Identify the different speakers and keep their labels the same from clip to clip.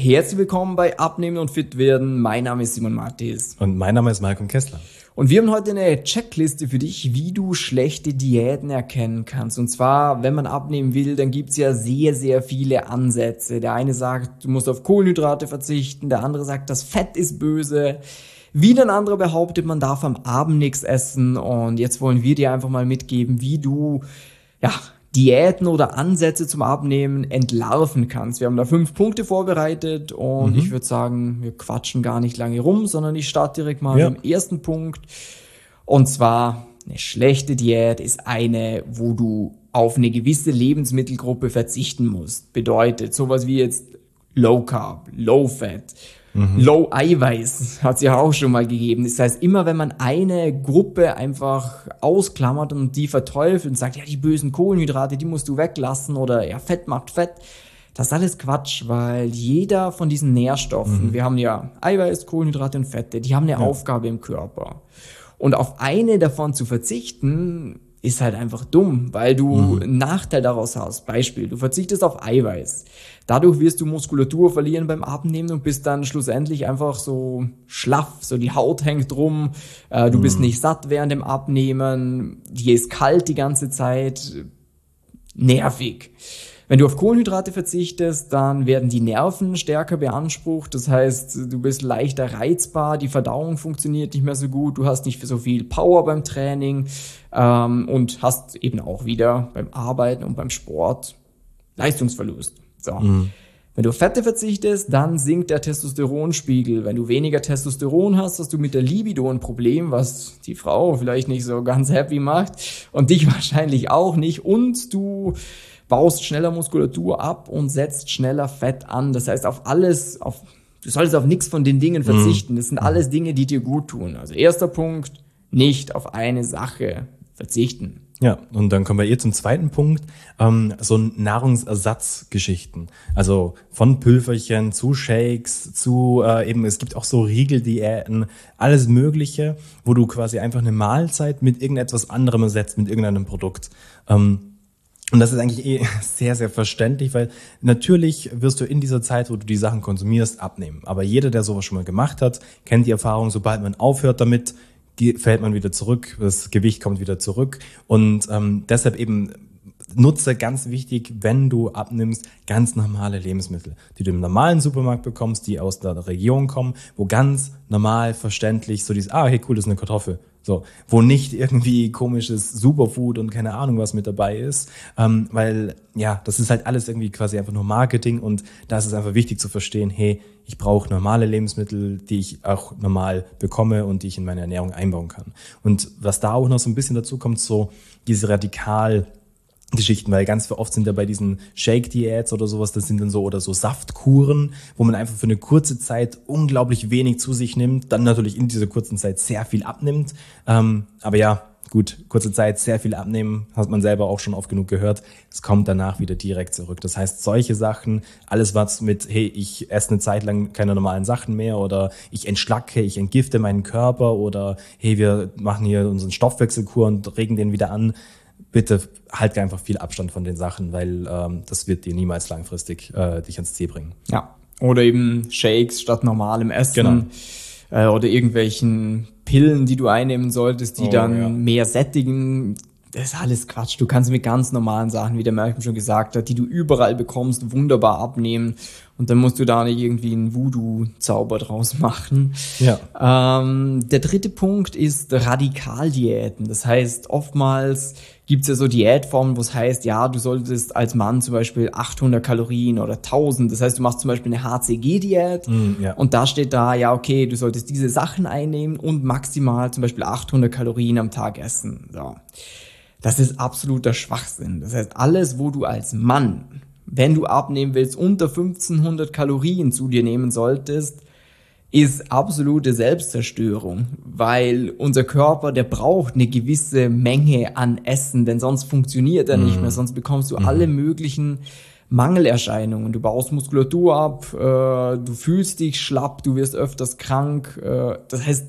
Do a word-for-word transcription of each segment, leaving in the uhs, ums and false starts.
Speaker 1: Herzlich willkommen bei Abnehmen und Fit werden. Mein Name ist Simon Matthies.
Speaker 2: Und mein Name ist Malcolm Kessler.
Speaker 1: Und wir haben heute eine Checkliste für dich, wie du schlechte Diäten erkennen kannst. Und zwar, wenn man abnehmen will, dann gibt's ja sehr, sehr viele Ansätze. Der eine sagt, du musst auf Kohlenhydrate verzichten, der andere sagt, das Fett ist böse. Wieder ein anderer behauptet, man darf am Abend nichts essen. Und jetzt wollen wir dir einfach mal mitgeben, wie du ja Diäten oder Ansätze zum Abnehmen entlarven kannst. Wir haben da fünf Punkte vorbereitet und mhm. ich würde sagen, wir quatschen gar nicht lange rum, sondern ich starte direkt mal ja. mit dem ersten Punkt. Und zwar, eine schlechte Diät ist eine, wo du auf eine gewisse Lebensmittelgruppe verzichten musst. Bedeutet sowas wie jetzt Low Carb, Low Fat, Mhm. Low Eiweiß hat es ja auch schon mal gegeben. Das heißt, immer wenn man eine Gruppe einfach ausklammert und die verteufelt und sagt, ja, die bösen Kohlenhydrate, die musst du weglassen oder ja, Fett macht Fett, das ist alles Quatsch, weil jeder von diesen Nährstoffen, mhm. wir haben ja Eiweiß, Kohlenhydrate und Fette, die haben eine ja. Aufgabe im Körper. Und auf eine davon zu verzichten, ist halt einfach dumm, weil du mhm. einen Nachteil daraus hast. Beispiel, du verzichtest auf Eiweiß. Dadurch wirst du Muskulatur verlieren beim Abnehmen und bist dann schlussendlich einfach so schlaff, so die Haut hängt rum, äh, du mhm. bist nicht satt während dem Abnehmen, dir ist kalt die ganze Zeit, nervig. Wenn du auf Kohlenhydrate verzichtest, dann werden die Nerven stärker beansprucht. Das heißt, du bist leichter reizbar, die Verdauung funktioniert nicht mehr so gut, du hast nicht so viel Power beim Training ähm, und hast eben auch wieder beim Arbeiten und beim Sport Leistungsverlust. So. Mhm. Wenn du auf Fette verzichtest, dann sinkt der Testosteronspiegel. Wenn du weniger Testosteron hast, hast du mit der Libido ein Problem, was die Frau vielleicht nicht so ganz happy macht und dich wahrscheinlich auch nicht. Und du baust schneller Muskulatur ab und setzt schneller Fett an. Das heißt, auf alles, auf, du solltest auf nichts von den Dingen verzichten. Das sind alles Dinge, die dir gut tun. Also erster Punkt, nicht auf eine Sache verzichten.
Speaker 2: Ja, und dann kommen wir hier zum zweiten Punkt, ähm, so Nahrungsersatzgeschichten. Also von Pülverchen zu Shakes, zu äh, eben, es gibt auch so Riegeldiäten, alles Mögliche, wo du quasi einfach eine Mahlzeit mit irgendetwas anderem ersetzt, mit irgendeinem Produkt. Ähm, Und das ist eigentlich eh sehr, sehr verständlich, weil natürlich wirst du in dieser Zeit, wo du die Sachen konsumierst, abnehmen. Aber jeder, der sowas schon mal gemacht hat, kennt die Erfahrung, sobald man aufhört damit, fällt man wieder zurück, das Gewicht kommt wieder zurück. Und ähm, deshalb eben nutze, ganz wichtig, wenn du abnimmst, ganz normale Lebensmittel, die du im normalen Supermarkt bekommst, die aus der Region kommen, wo ganz normal verständlich so dieses, ah, hey, cool, das ist eine Kartoffel. So, wo nicht irgendwie komisches Superfood und keine Ahnung was mit dabei ist, ähm, weil ja, das ist halt alles irgendwie quasi einfach nur Marketing und da ist es einfach wichtig zu verstehen, hey, ich brauche normale Lebensmittel, die ich auch normal bekomme und die ich in meine Ernährung einbauen kann. Und was da auch noch so ein bisschen dazu kommt, so diese radikal Geschichten, weil ganz oft sind ja bei diesen Shake-Diäts oder sowas, das sind dann so oder so Saftkuren, wo man einfach für eine kurze Zeit unglaublich wenig zu sich nimmt, dann natürlich in dieser kurzen Zeit sehr viel abnimmt. Ähm, aber ja, gut, kurze Zeit, sehr viel abnehmen, hat man selber auch schon oft genug gehört. Es kommt danach wieder direkt zurück. Das heißt, solche Sachen, alles was mit, hey, ich esse eine Zeit lang keine normalen Sachen mehr oder ich entschlacke, ich entgifte meinen Körper oder hey, wir machen hier unseren Stoffwechselkur und regen den wieder an. Bitte halt einfach viel Abstand von den Sachen, weil ähm, das wird dir niemals langfristig äh, dich ans Ziel bringen.
Speaker 1: Ja, oder eben Shakes statt normalem Essen.
Speaker 2: Genau.
Speaker 1: Äh, oder irgendwelchen Pillen, die du einnehmen solltest, die oh, dann ja. mehr sättigen. Das ist alles Quatsch. Du kannst mit ganz normalen Sachen, wie der Malcolm schon gesagt hat, die du überall bekommst, wunderbar abnehmen. Und dann musst du da nicht irgendwie einen Voodoo-Zauber draus machen.
Speaker 2: Ja.
Speaker 1: Ähm, der dritte Punkt ist Radikaldiäten. Das heißt, oftmals gibt's ja so Diätformen, wo es heißt, ja, du solltest als Mann zum Beispiel achthundert Kalorien oder tausend. Das heißt, du machst zum Beispiel eine H C G-Diät
Speaker 2: mm, ja.
Speaker 1: und da steht da, ja, okay, du solltest diese Sachen einnehmen und maximal zum Beispiel achthundert Kalorien am Tag essen. So. Das ist absoluter Schwachsinn. Das heißt, alles, wo du als Mann, wenn du abnehmen willst, unter fünfzehnhundert Kalorien zu dir nehmen solltest, ist absolute Selbstzerstörung, weil unser Körper, der braucht eine gewisse Menge an Essen, denn sonst funktioniert er nicht mehr, sonst bekommst du alle möglichen Mangelerscheinungen. Du baust Muskulatur ab, äh, du fühlst dich schlapp, du wirst öfters krank. Äh, das heißt,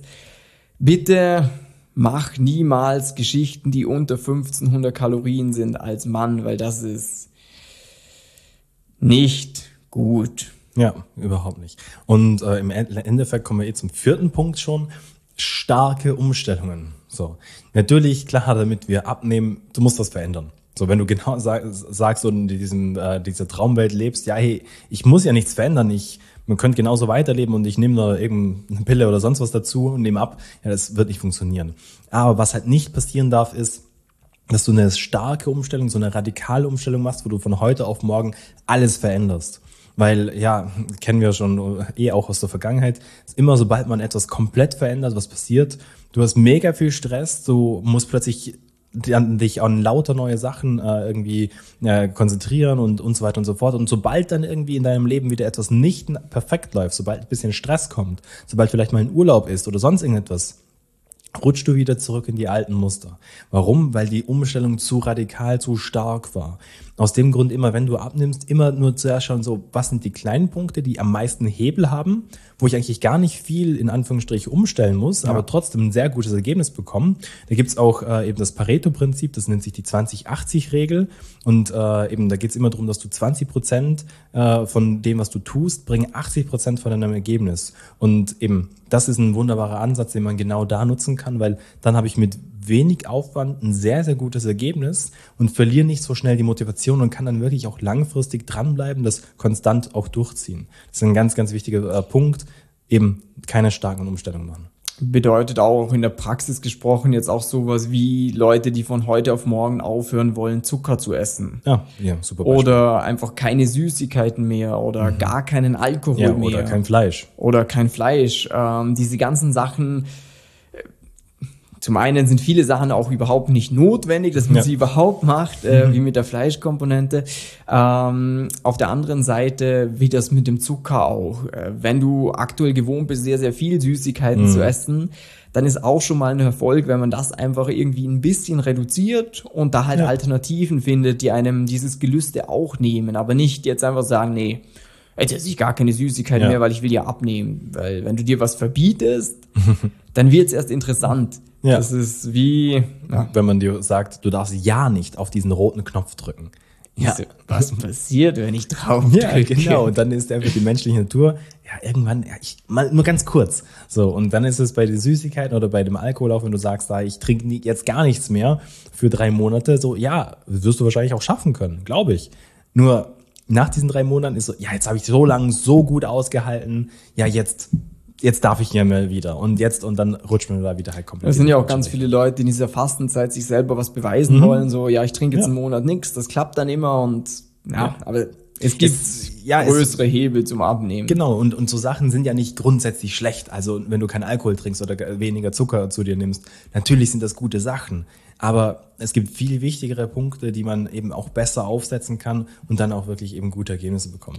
Speaker 1: bitte mach niemals Geschichten, die unter fünfzehnhundert Kalorien sind als Mann, weil das ist nicht gut.
Speaker 2: Ja, überhaupt nicht. Und äh, im Endeffekt kommen wir eh zum vierten Punkt schon. Starke Umstellungen. So, natürlich, klar, damit wir abnehmen, du musst das verändern. So, wenn du genau sag, sagst und in diesem, äh, dieser Traumwelt lebst, ja, hey, ich muss ja nichts verändern, ich, man könnte genauso weiterleben und ich nehme da irgendeine Pille oder sonst was dazu und nehme ab, ja, das wird nicht funktionieren. Aber was halt nicht passieren darf, ist, dass du eine starke Umstellung, so eine radikale Umstellung machst, wo du von heute auf morgen alles veränderst. Weil, ja, kennen wir schon eh auch aus der Vergangenheit, ist immer sobald man etwas komplett verändert, was passiert, du hast mega viel Stress, du musst plötzlich dich an lauter neue Sachen äh, irgendwie äh, konzentrieren und, und so weiter und so fort. Und sobald dann irgendwie in deinem Leben wieder etwas nicht perfekt läuft, sobald ein bisschen Stress kommt, sobald vielleicht mal ein Urlaub ist oder sonst irgendetwas, rutschst du wieder zurück in die alten Muster. Warum? Weil die Umstellung zu radikal, zu stark war. Aus dem Grund immer, wenn du abnimmst, immer nur zuerst schauen, so, was sind die kleinen Punkte, die am meisten Hebel haben, wo ich eigentlich gar nicht viel in Anführungsstrichen umstellen muss, ja, aber trotzdem ein sehr gutes Ergebnis bekommen. Da gibt's auch äh, eben das Pareto-Prinzip, das nennt sich die zwanzig achtzig Regel und äh, eben da geht's immer darum, dass du zwanzig Prozent äh, von dem, was du tust, bringen achtzig Prozent von deinem Ergebnis. Und eben, das ist ein wunderbarer Ansatz, den man genau da nutzen kann, weil dann habe ich mit wenig Aufwand ein sehr, sehr gutes Ergebnis und verliere nicht so schnell die Motivation und kann dann wirklich auch langfristig dranbleiben, das konstant auch durchziehen. Das ist ein ganz, ganz wichtiger äh, Punkt, eben keine starken Umstellungen machen.
Speaker 1: Bedeutet auch in der Praxis gesprochen jetzt auch sowas wie Leute, die von heute auf morgen aufhören wollen, Zucker zu essen.
Speaker 2: Ja, ja, super Beispiel.
Speaker 1: Oder einfach keine Süßigkeiten mehr oder mhm. gar keinen Alkohol
Speaker 2: ja,
Speaker 1: mehr.
Speaker 2: Oder kein Fleisch.
Speaker 1: Oder kein Fleisch. Ähm, diese ganzen Sachen. Zum einen sind viele Sachen auch überhaupt nicht notwendig, dass man ja. sie überhaupt macht, äh, mhm. wie mit der Fleischkomponente. Ähm, auf der anderen Seite, wie das mit dem Zucker auch. Äh, wenn du aktuell gewohnt bist, sehr, sehr viel Süßigkeiten mhm. zu essen, dann ist auch schon mal ein Erfolg, wenn man das einfach irgendwie ein bisschen reduziert und da halt ja. Alternativen findet, die einem dieses Gelüste auch nehmen. Aber nicht jetzt einfach sagen, nee, jetzt esse ich gar keine Süßigkeiten ja. mehr, weil ich will ja abnehmen. Weil wenn du dir was verbietest, dann wird's erst interessant.
Speaker 2: Ja.
Speaker 1: Das ist wie,
Speaker 2: ja. wenn man dir sagt, du darfst ja nicht auf diesen roten Knopf drücken.
Speaker 1: Ja. Was passiert, wenn ich drauf
Speaker 2: drücke? Ja, genau. Und dann ist einfach die menschliche Natur, ja, irgendwann, ja, ich, mal, nur ganz kurz. So. Und dann ist es bei den Süßigkeiten oder bei dem Alkohol auch, wenn du sagst, da, ich trinke jetzt gar nichts mehr für drei Monate, so, ja, wirst du wahrscheinlich auch schaffen können, glaube ich. Nur, nach diesen drei Monaten ist so, ja, jetzt habe ich so lange so gut ausgehalten, ja, jetzt, jetzt darf ich ja mal wieder und jetzt und dann rutscht man da wieder halt komplett.
Speaker 1: Es sind ja auch ganz viele Leute, die in dieser Fastenzeit sich selber was beweisen mhm. wollen, so, ja, ich trinke jetzt ja. einen Monat nichts, das klappt dann immer und, ja, ja. aber es gibt es, ja, größere es, Hebel zum Abnehmen.
Speaker 2: Genau, und, und so Sachen sind ja nicht grundsätzlich schlecht, also wenn du keinen Alkohol trinkst oder weniger Zucker zu dir nimmst, natürlich sind das gute Sachen. Aber es gibt viel wichtigere Punkte, die man eben auch besser aufsetzen kann und dann auch wirklich eben gute Ergebnisse bekommt.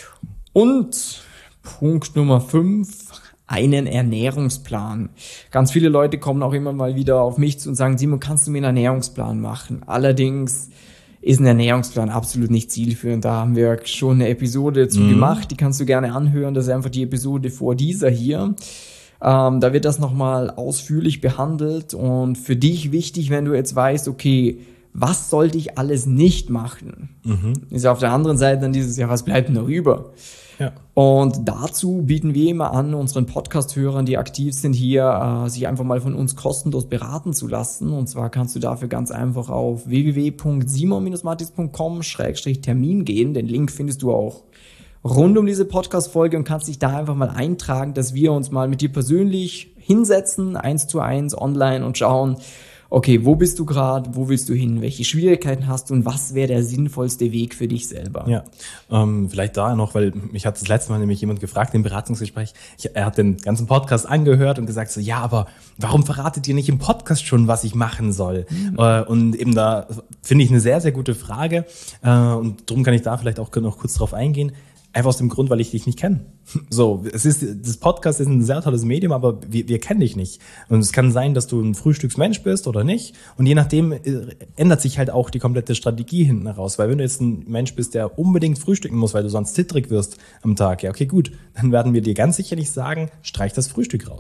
Speaker 1: Und Punkt Nummer fünf, einen Ernährungsplan. Ganz viele Leute kommen auch immer mal wieder auf mich zu und sagen, Simon, kannst du mir einen Ernährungsplan machen? Allerdings ist ein Ernährungsplan absolut nicht zielführend. Da haben wir schon eine Episode dazu mhm. gemacht, die kannst du gerne anhören. Das ist einfach die Episode vor dieser hier. Ähm, da wird das nochmal ausführlich behandelt und für dich wichtig, wenn du jetzt weißt, okay, was sollte ich alles nicht machen? Mhm. Ist auf der anderen Seite dann dieses, ja, was bleibt denn noch über? Ja. Und dazu bieten wir immer an, unseren Podcast-Hörern, die aktiv sind hier, äh, sich einfach mal von uns kostenlos beraten zu lassen. Und zwar kannst du dafür ganz einfach auf w w w punkt simon dash matis punkt com Schrägstrich Termin gehen. Den Link findest du auch rund um diese Podcast-Folge und kannst dich da einfach mal eintragen, dass wir uns mal mit dir persönlich hinsetzen, eins zu eins online und schauen, okay, wo bist du gerade, wo willst du hin, welche Schwierigkeiten hast du und was wäre der sinnvollste Weg für dich selber?
Speaker 2: Ja, ähm, vielleicht da noch, weil mich hat das letzte Mal nämlich jemand gefragt im Beratungsgespräch, ich, er hat den ganzen Podcast angehört und gesagt so, ja, aber warum verratet ihr nicht im Podcast schon, was ich machen soll? Mhm. Äh, und eben da finde ich eine sehr, sehr gute Frage äh, und darum kann ich da vielleicht auch noch kurz drauf eingehen. Einfach aus dem Grund, weil ich dich nicht kenne. So, es ist, das Podcast ist ein sehr tolles Medium, aber wir, wir kennen dich nicht. Und es kann sein, dass du ein Frühstücksmensch bist oder nicht. Und je nachdem ändert sich halt auch die komplette Strategie hinten raus. Weil wenn du jetzt ein Mensch bist, der unbedingt frühstücken muss, weil du sonst zittrig wirst am Tag, ja, okay, gut, dann werden wir dir ganz sicher nicht sagen, streich das Frühstück raus.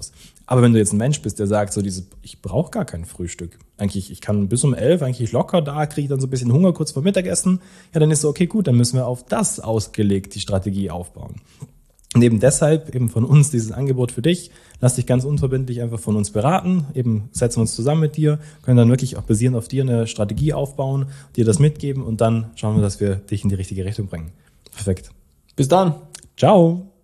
Speaker 2: Aber wenn du jetzt ein Mensch bist, der sagt, so diese, ich brauche gar kein Frühstück. Eigentlich, ich kann bis um elf eigentlich locker da, kriege dann so ein bisschen Hunger kurz vor Mittagessen. Ja, dann ist so, okay, gut, dann müssen wir auf das ausgelegt die Strategie aufbauen. Und eben deshalb eben von uns dieses Angebot für dich. Lass dich ganz unverbindlich einfach von uns beraten. Eben setzen wir uns zusammen mit dir, können dann wirklich auch basierend auf dir eine Strategie aufbauen, dir das mitgeben und dann schauen wir, dass wir dich in die richtige Richtung bringen. Perfekt.
Speaker 1: Bis dann.
Speaker 2: Ciao.